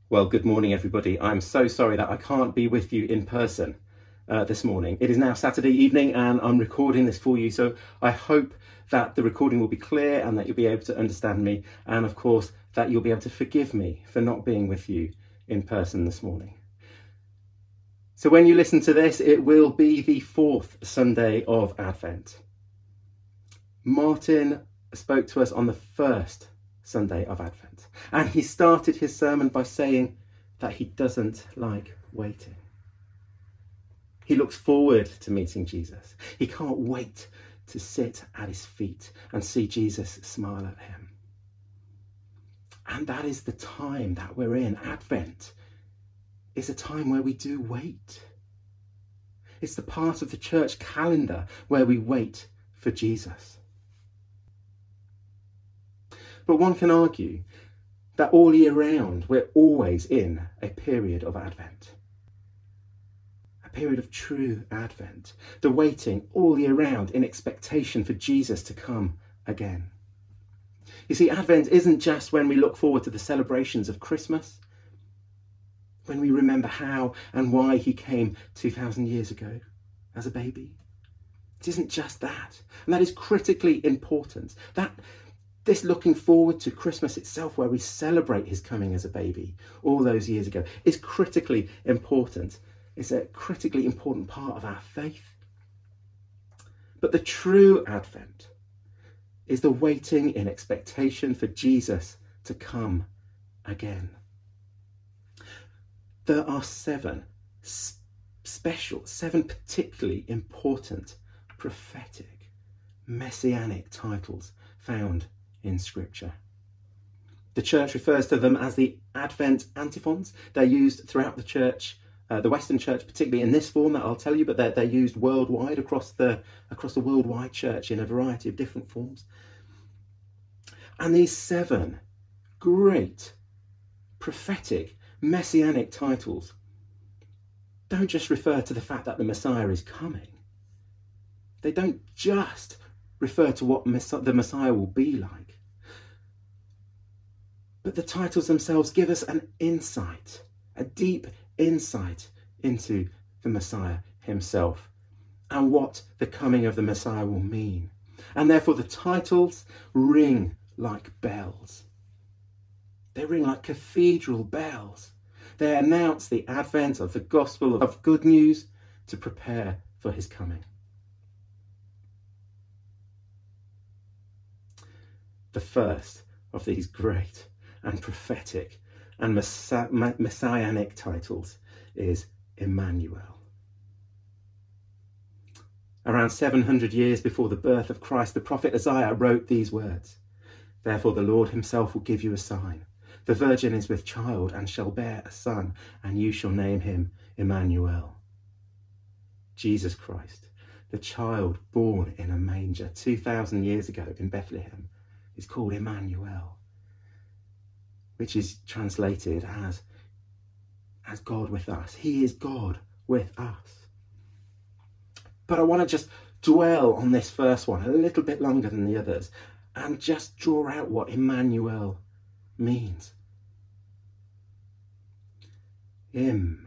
Well, good morning, everybody. I'm so sorry that I can't be with you in person this morning. It is now Saturday evening and I'm recording this for you, so I hope that the recording will be clear and that you'll be able to understand me, and of course that you'll be able to forgive me for not being with you in person this morning. So when you listen to this, it will be the fourth Sunday of Advent. Martin spoke to us on the first Sunday of Advent, and he started his sermon by saying that he doesn't like waiting. He looks forward to meeting Jesus. He can't wait to sit at his feet and see Jesus smile at him. And that is the time that we're in. Advent is a time where we do wait. It's the part of the church calendar where we wait for Jesus. But one can argue that all year round we're always in a period of Advent. A period of true Advent. The waiting all year round in expectation for Jesus to come again. You see, Advent isn't just when we look forward to the celebrations of Christmas, when we remember how and why he came 2,000 years ago as a baby. It isn't just that. And that is critically important. This looking forward to Christmas itself, where we celebrate his coming as a baby all those years ago, is critically important. It's a critically important part of our faith. But the true Advent is the waiting in expectation for Jesus to come again. There are seven particularly important prophetic, messianic titles found in Scripture. The church refers to them as the Advent antiphons. They're used throughout the church, the Western church, particularly in this form that I'll tell you, but they're used worldwide across the worldwide church in a variety of different forms. And these seven great prophetic messianic titles don't just refer to the fact that the Messiah is coming. They don't just refer to what the Messiah will be like. But the titles themselves give us an insight, a deep insight into the Messiah himself and what the coming of the Messiah will mean. And therefore the titles ring like bells. They ring like cathedral bells. They announce the advent of the gospel of good news to prepare for his coming. The first of these great and prophetic and messianic titles is Emmanuel. Around 700 years before the birth of Christ, the prophet Isaiah wrote these words: "Therefore the Lord himself will give you a sign. The virgin is with child and shall bear a son, and you shall name him Emmanuel." Jesus Christ, the child born in a manger 2,000 years ago in Bethlehem, is called Emmanuel, which is translated as God with us. He is God with us. But I want to just dwell on this first one a little bit longer than the others and just draw out what Emmanuel means. Im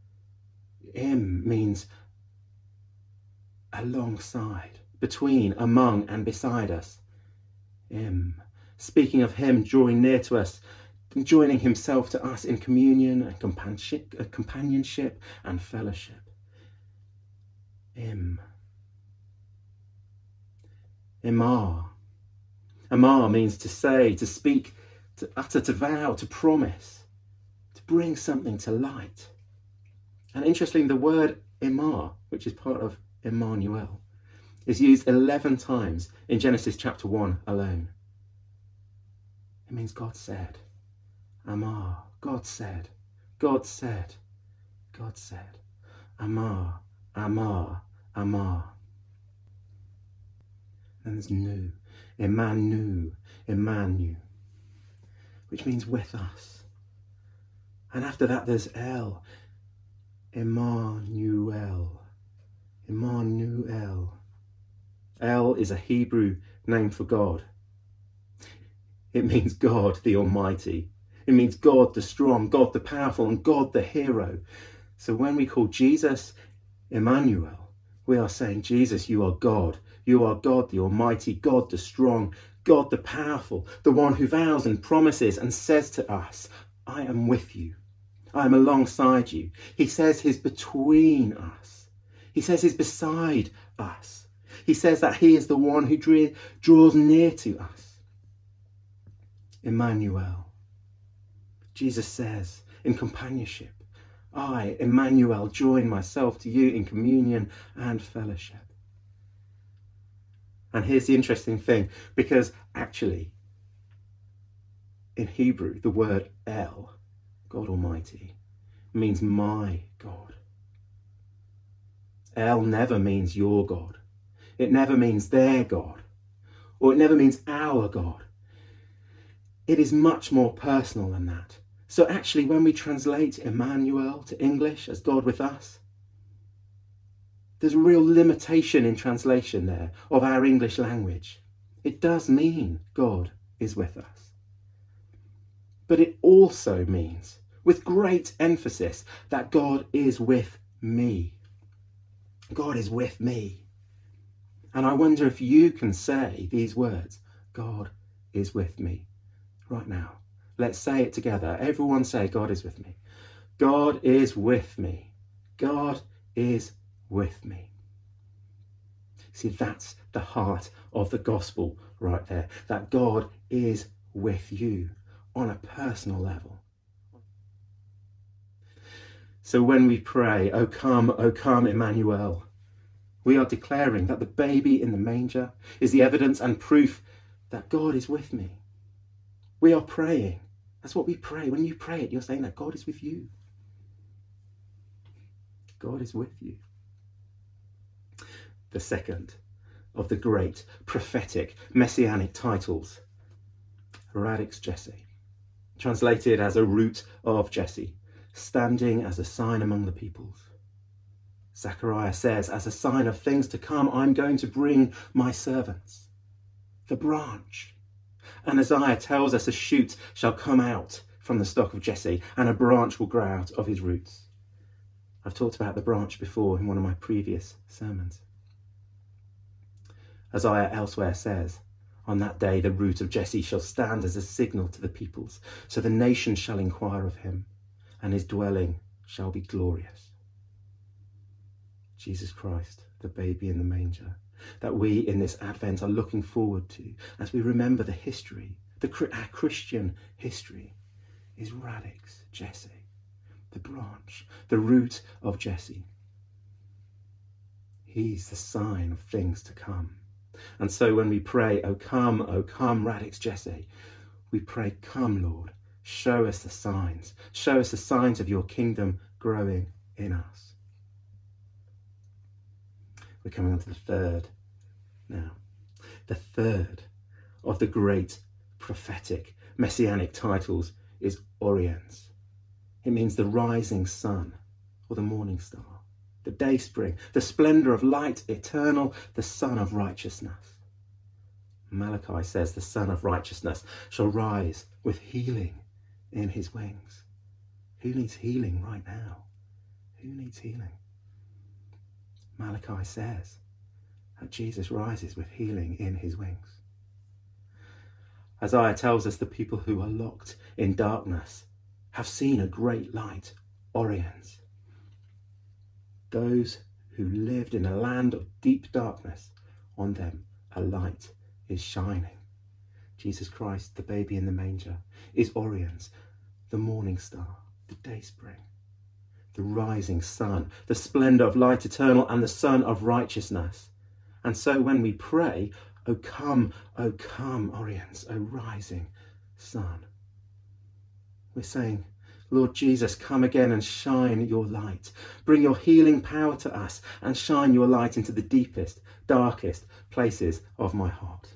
means alongside, between, among and beside us. Speaking of him drawing near to us, joining himself to us in communion and companionship and fellowship. Imar means to say, to speak, to utter, to vow, to promise, to bring something to light. And interestingly, the word Imar, which is part of Emmanuel, is used 11 times in Genesis chapter 1 alone. It means God said. Amar, God said. God said. God said. Amar, Amar, Amar. Then there's Nu, Emmanuel, which means with us. And after that there's El, Emmanuel. El is a Hebrew name for God. It means God the Almighty. It means God the strong, God the powerful, and God the hero. So when we call Jesus Emmanuel, we are saying, Jesus, you are God. You are God the Almighty, God the strong, God the powerful, the one who vows and promises and says to us, I am with you. I am alongside you. He says he's between us. He says he's beside us. He says that he is the one who draws near to us. Emmanuel. Jesus says in companionship, I, Emmanuel, join myself to you in communion and fellowship. And here's the interesting thing, because actually in Hebrew, the word El, God Almighty, means my God. El never means your God. It never means their God, or it never means our God. It is much more personal than that. So actually, when we translate Emmanuel to English as God with us, there's a real limitation in translation there of our English language. It does mean God is with us. But it also means, with great emphasis, that God is with me. God is with me. And I wonder if you can say these words, God is with me, right now. Let's say it together. Everyone say, God is with me. God is with me. God is with me. See, that's the heart of the gospel right there, that God is with you on a personal level. So when we pray, O come, Emmanuel, we are declaring that the baby in the manger is the evidence and proof that God is with me. We are praying. That's what we pray. When you pray it, you're saying that God is with you. God is with you. The second of the great prophetic messianic titles, Radix Jesse, translated as a root of Jesse, standing as a sign among the peoples. Zechariah says, as a sign of things to come, I'm going to bring my servants, the branch. And Isaiah tells us a shoot shall come out from the stock of Jesse, and a branch will grow out of his roots. I've talked about the branch before in one of my previous sermons. Isaiah elsewhere says, on that day the root of Jesse shall stand as a signal to the peoples, so the nations shall inquire of him, and his dwelling shall be glorious. Jesus Christ, the baby in the manger, that we in this Advent are looking forward to as we remember the history, our Christian history, is Radix Jesse, the branch, the root of Jesse. He's the sign of things to come. And so when we pray, O come, Radix Jesse, we pray, come, Lord, show us the signs of your kingdom growing in us. We're coming on to the third now. The third of the great prophetic messianic titles is Oriens. It means the rising sun or the morning star, the day spring, the splendour of light eternal, the sun of righteousness. Malachi says the Son of Righteousness shall rise with healing in his wings. Who needs healing right now? Who needs healing? Malachi says that Jesus rises with healing in his wings. Isaiah tells us the people who are locked in darkness have seen a great light, Oriens. Those who lived in a land of deep darkness, on them a light is shining. Jesus Christ, the baby in the manger, is Oriens, the morning star, the day spring, the rising sun, the splendour of light eternal, and the sun of righteousness. And so when we pray, O come, Oriens, O rising sun, we're saying, Lord Jesus, come again and shine your light. Bring your healing power to us and shine your light into the deepest, darkest places of my heart.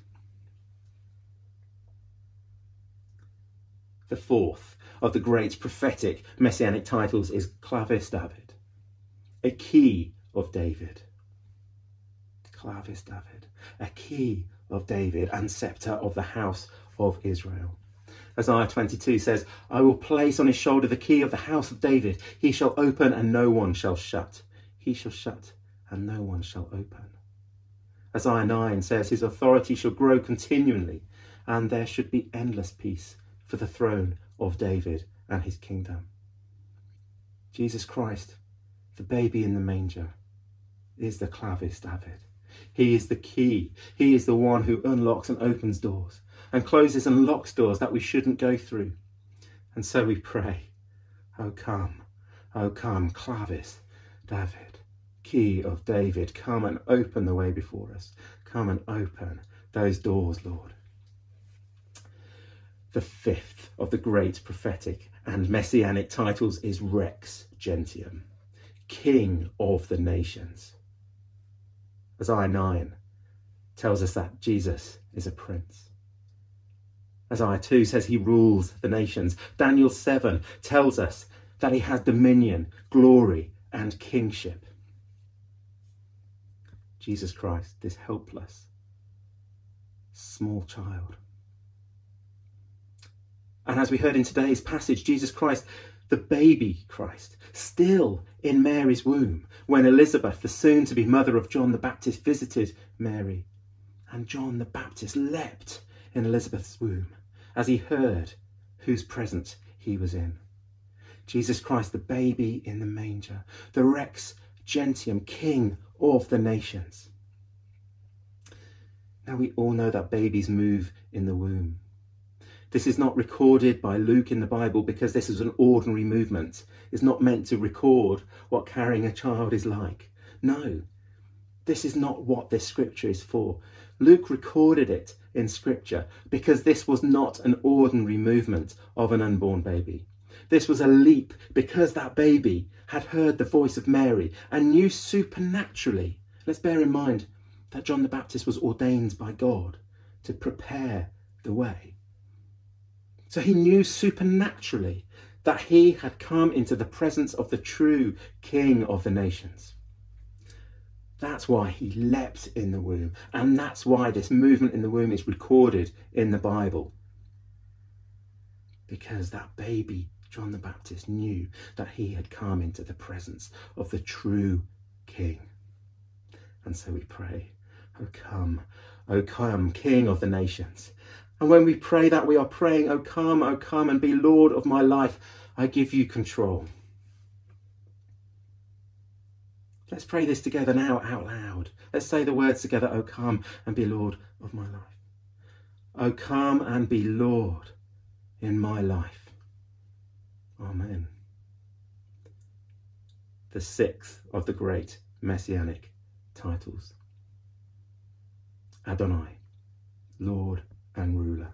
The fourth of the great prophetic messianic titles is Clavis David, a key of David. Clavis David, a key of David and sceptre of the house of Israel. Isaiah 22 says, I will place on his shoulder the key of the house of David. He shall open and no one shall shut. He shall shut and no one shall open. Isaiah 9 says, his authority shall grow continually, and there should be endless peace for the throne of David and his kingdom. Jesus Christ, the baby in the manger, is the Clavis David. He is the key. He is the one who unlocks and opens doors and closes and locks doors that we shouldn't go through. And so we pray, O come, Clavis David, key of David, come and open the way before us. Come and open those doors, Lord. The fifth of the great prophetic and messianic titles is Rex Gentium, King of the Nations. Isaiah 9 tells us that Jesus is a prince. Isaiah 2 says he rules the nations. Daniel 7 tells us that he has dominion, glory, and kingship. Jesus Christ, this helpless, small child. And as we heard in today's passage, Jesus Christ, the baby Christ, still in Mary's womb, when Elizabeth, the soon-to-be mother of John the Baptist, visited Mary. And John the Baptist leapt in Elizabeth's womb as he heard whose presence he was in. Jesus Christ, the baby in the manger, the Rex Gentium, King of the nations. Now we all know that babies move in the womb. This is not recorded by Luke in the Bible because this is an ordinary movement. It's not meant to record what carrying a child is like. No, this is not what this scripture is for. Luke recorded it in scripture because this was not an ordinary movement of an unborn baby. This was a leap because that baby had heard the voice of Mary and knew supernaturally. Let's bear in mind that John the Baptist was ordained by God to prepare the way. So he knew supernaturally that he had come into the presence of the true King of the nations. That's why he leapt in the womb. And that's why this movement in the womb is recorded in the Bible. Because that baby, John the Baptist, knew that he had come into the presence of the true King. And so we pray, O come, King of the nations. And when we pray that, we are praying, O come and be Lord of my life. I give you control. Let's pray this together now out loud. Let's say the words together, O come and be Lord of my life. O come and be Lord in my life. Amen. The sixth of the great messianic titles. Adonai, Lord and ruler.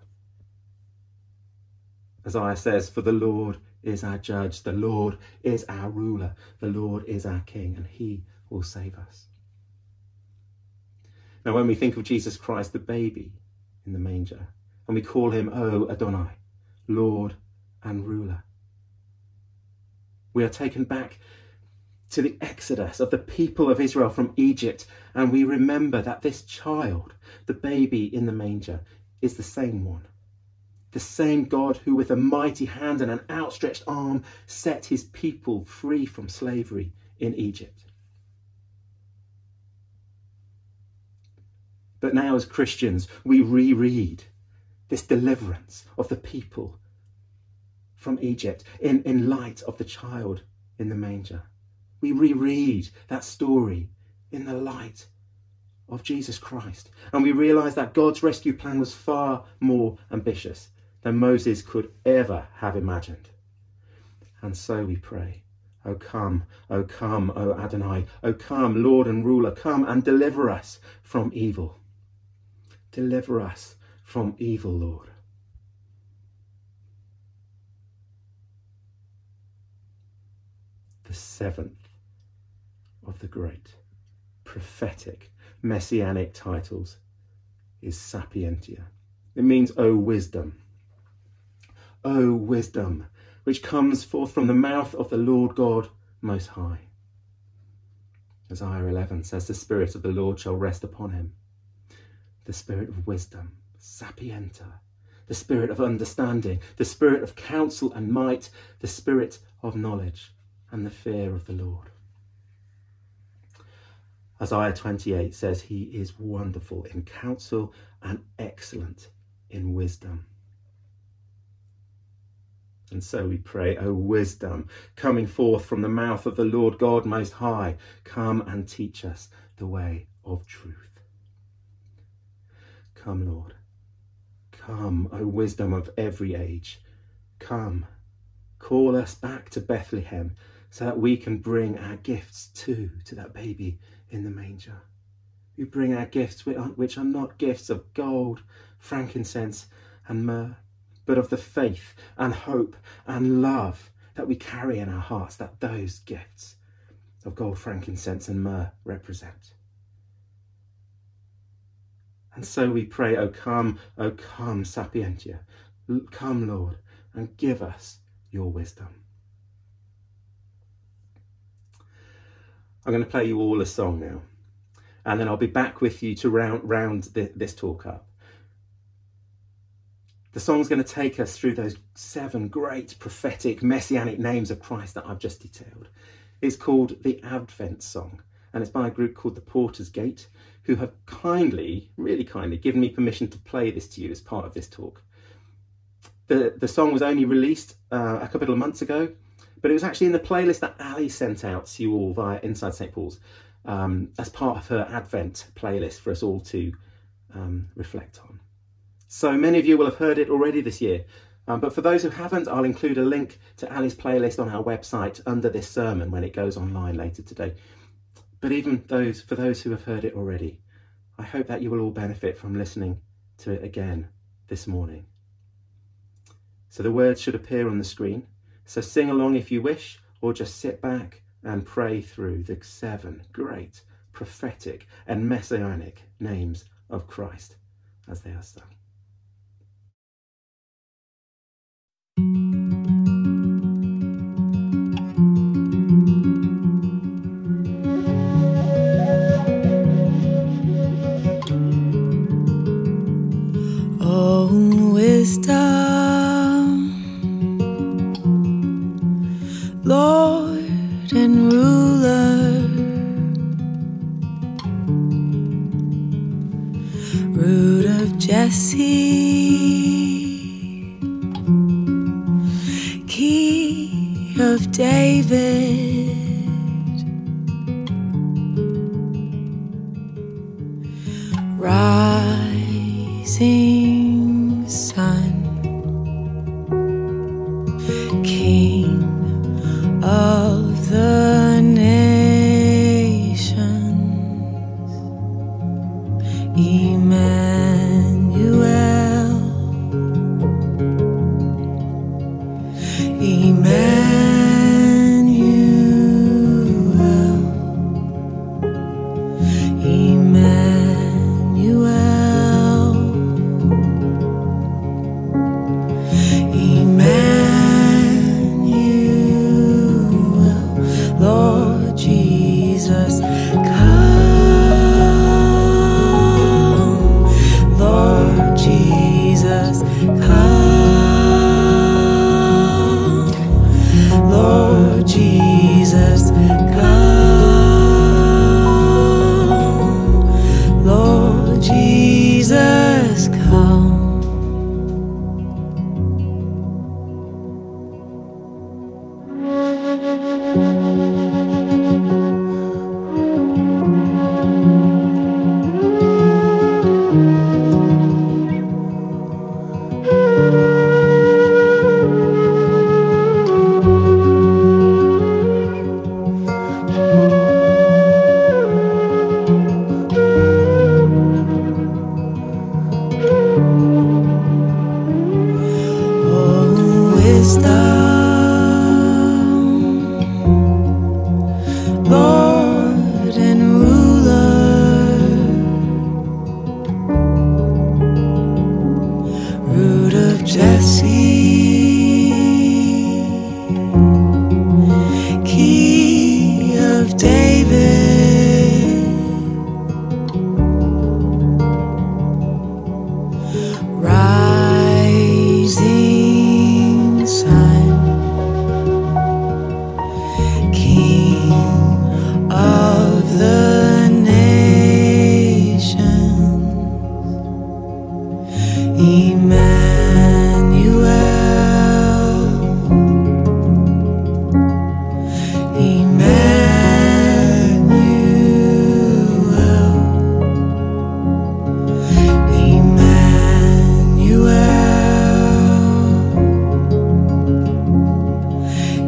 Isaiah says, for the Lord is our judge, the Lord is our ruler, the Lord is our king, and he will save us. Now, when we think of Jesus Christ, the baby in the manger, and we call him, O Adonai, Lord and ruler, we are taken back to the exodus of the people of Israel from Egypt, and we remember that this child, the baby in the manger, is the same one. The same God who with a mighty hand and an outstretched arm set his people free from slavery in Egypt. But now as Christians, we reread this deliverance of the people from Egypt in light of the child in the manger. We reread that story in the light of Jesus Christ. And we realise that God's rescue plan was far more ambitious than Moses could ever have imagined. And so we pray, O come, O Adonai, O come, Lord and ruler, come and deliver us from evil. Deliver us from evil, Lord. The seventh of the great prophetic messianic titles is Sapientia. It means, O wisdom. O wisdom, which comes forth from the mouth of the Lord God Most High. Isaiah 11 says, the Spirit of the Lord shall rest upon him. The Spirit of wisdom, Sapientia, the spirit of understanding, the spirit of counsel and might, the spirit of knowledge and the fear of the Lord. Isaiah 28 says he is wonderful in counsel and excellent in wisdom. And so we pray, O wisdom, coming forth from the mouth of the Lord God Most High, come and teach us the way of truth. Come, Lord. Come, O wisdom of every age. Come, call us back to Bethlehem so that we can bring our gifts to that baby in the manger. We bring our gifts which are not gifts of gold, frankincense and myrrh, but of the faith and hope and love that we carry in our hearts, that those gifts of gold, frankincense and myrrh represent. And so we pray, O come, Sapientia, come, Lord, and give us your wisdom. I'm going to play you all a song now, and then I'll be back with you to round this talk up. The song's going to take us through those 7 great prophetic messianic names of Christ that I've just detailed. It's called the Advent Song, and it's by a group called the Porter's Gate, who have really kindly given me permission to play this to you as part of this talk. The song was only released a couple of months ago, but it was actually in the playlist that Ali sent out to you all via Inside St. Paul's as part of her Advent playlist for us all to reflect on. So many of you will have heard it already this year, but for those who haven't, I'll include a link to Ali's playlist on our website under this sermon when it goes online later today. But even for those who have heard it already, I hope that you will all benefit from listening to it again this morning. So the words should appear on the screen. So sing along if you wish, or just sit back and pray through the 7 great prophetic and messianic names of Christ as they are sung. Oh, wisdom, Lord and ruler, root of Jesse, key of David, rising sun, King of the nations, Emmanuel, Emmanuel, Emmanuel, Emmanuel, Lord Jesus, come, Lord Jesus, come, Lord Jesus, come, Lord Jesus, come.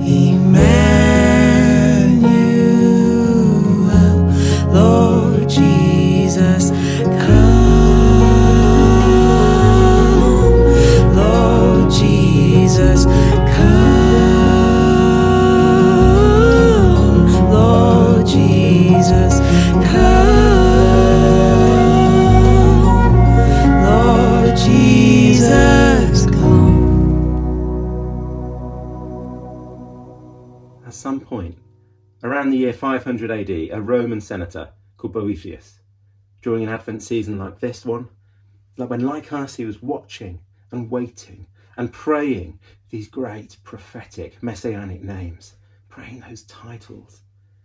Emmanuel, Lord Jesus, come. Lord Jesus, come. Lord Jesus, come. Lord Jesus, come. At some point, around the year 500 AD, a Roman senator called Boethius, during an Advent season like this one, like us, he was watching and waiting and praying these great prophetic messianic names, praying those titles.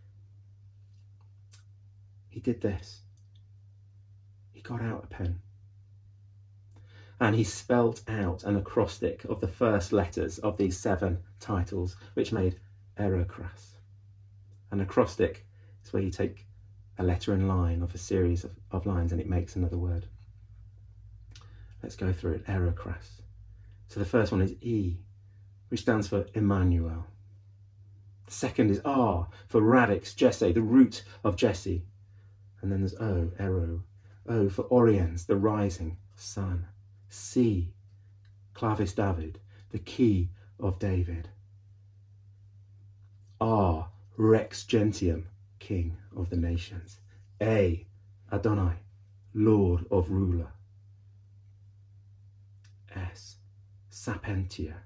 He did this. He got out a pen and he spelt out an acrostic of the first letters of these 7 titles, which made Erocras. An acrostic is where you take a letter in line of a series of lines and it makes another word. Let's go through it. Erocras. So the first one is E, which stands for Emmanuel. The second is R for radix, Jesse, the root of Jesse. And then there's O, Ero. O for Oriens, the rising sun. C, Clavis David, the key of David. R, Rex Gentium, king of the nations. A, Adonai, lord of ruler. S, Sapientia,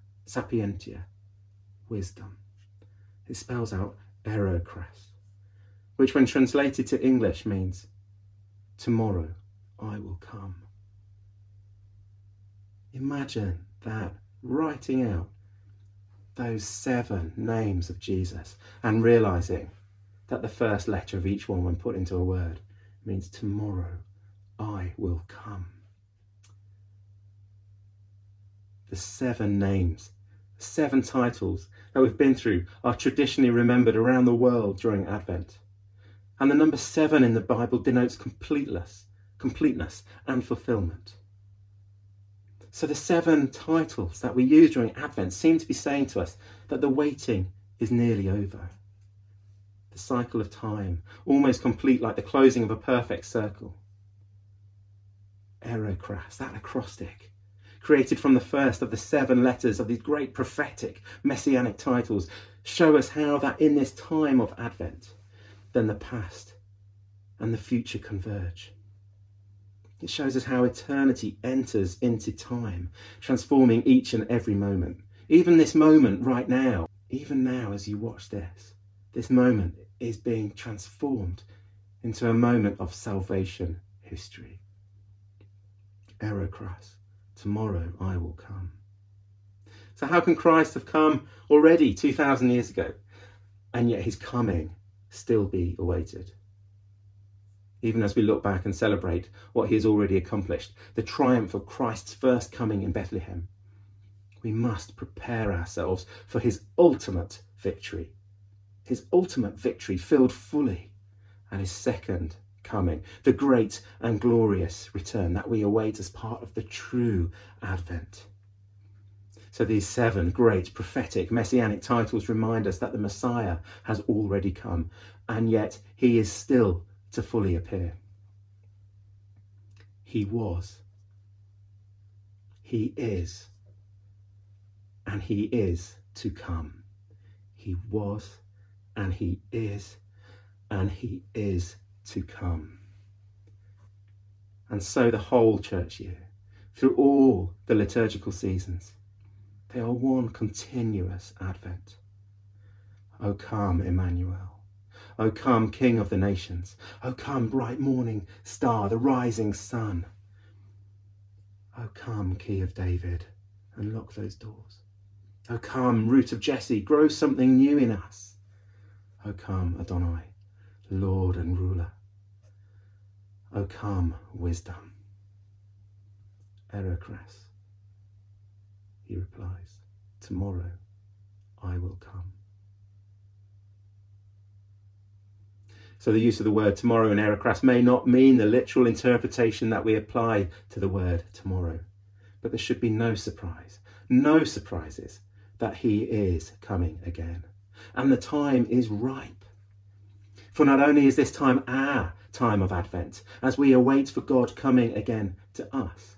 wisdom. It spells out Erocras, which when translated to English means tomorrow I will come. Imagine that, writing out those 7 names of Jesus and realising that the first letter of each one, when put into a word, means tomorrow I will come. The 7 names, 7 titles that we've been through are traditionally remembered around the world during Advent. And the number 7 in the Bible denotes completeness and fulfilment. So the 7 titles that we use during Advent seem to be saying to us that the waiting is nearly over. The cycle of time, almost complete, like the closing of a perfect circle. Erocras, that acrostic, created from the first of the 7 letters of these great prophetic messianic titles, show us how that in this time of Advent, then the past and the future converge. It shows us how eternity enters into time, transforming each and every moment. Even this moment right now, even now as you watch this moment is being transformed into a moment of salvation history. Erocras, tomorrow I will come. So how can Christ have come already 2,000 years ago, and yet his coming still be awaited? Even as we look back and celebrate what he has already accomplished, the triumph of Christ's first coming in Bethlehem, we must prepare ourselves for his ultimate victory filled fully at his second coming, the great and glorious return that we await as part of the true Advent. So these 7 great prophetic messianic titles remind us that the Messiah has already come, and yet he is still to fully appear. He was, he is, and he is to come. He was, and he is to come. And so the whole church year, through all the liturgical seasons, they are one continuous Advent. O come, Emmanuel. O come, King of the nations. O come, bright morning star, the rising sun. O come, Key of David, unlock those doors. O come, root of Jesse, grow something new in us. O come, Adonai, Lord and ruler. O come, wisdom. Erocras. He replies, tomorrow I will come. So the use of the word tomorrow in Erocras may not mean the literal interpretation that we apply to the word tomorrow. But there should be no surprises, that he is coming again. And the time is ripe. For not only is this time our time of Advent, as we await for God coming again to us,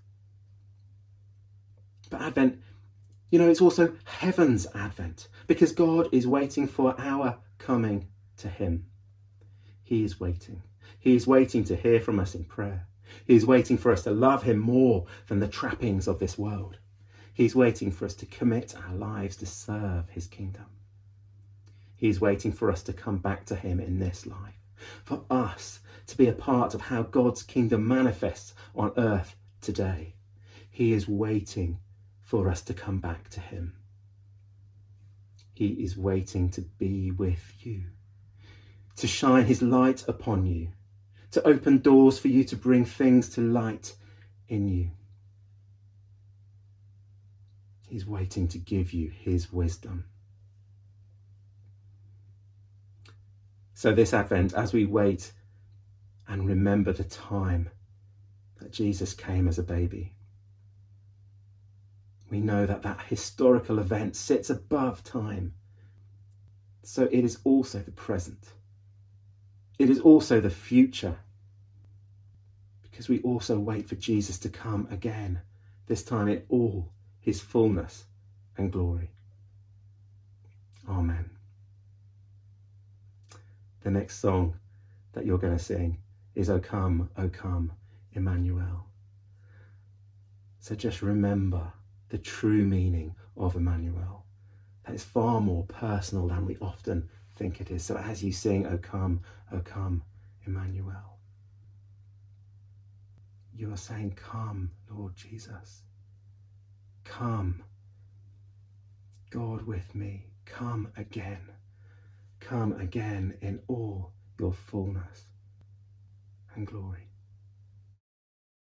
but Advent, it's also heaven's Advent, because God is waiting for our coming to him. He is waiting. He is waiting to hear from us in prayer. He is waiting for us to love him more than the trappings of this world. He's waiting for us to commit our lives to serve his kingdom. He's waiting for us to come back to him in this life, for us to be a part of how God's kingdom manifests on earth today. He is waiting for us to come back to him. He is waiting to be with you, to shine his light upon you, to open doors for you to bring things to light in you. He's waiting to give you his wisdom. So this Advent, as we wait and remember the time that Jesus came as a baby, we know that that historical event sits above time. So it is also the present. It is also the future, because we also wait for Jesus to come again, this time in all his fullness and glory. Amen. The next song that you're going to sing is O Come, Emmanuel. So just remember the true meaning of Emmanuel. That is far more personal than we often think it is. So as you sing, O come, Emmanuel, you are saying, come, Lord Jesus. Come, God with me. Come again. Come again in all your fullness and glory.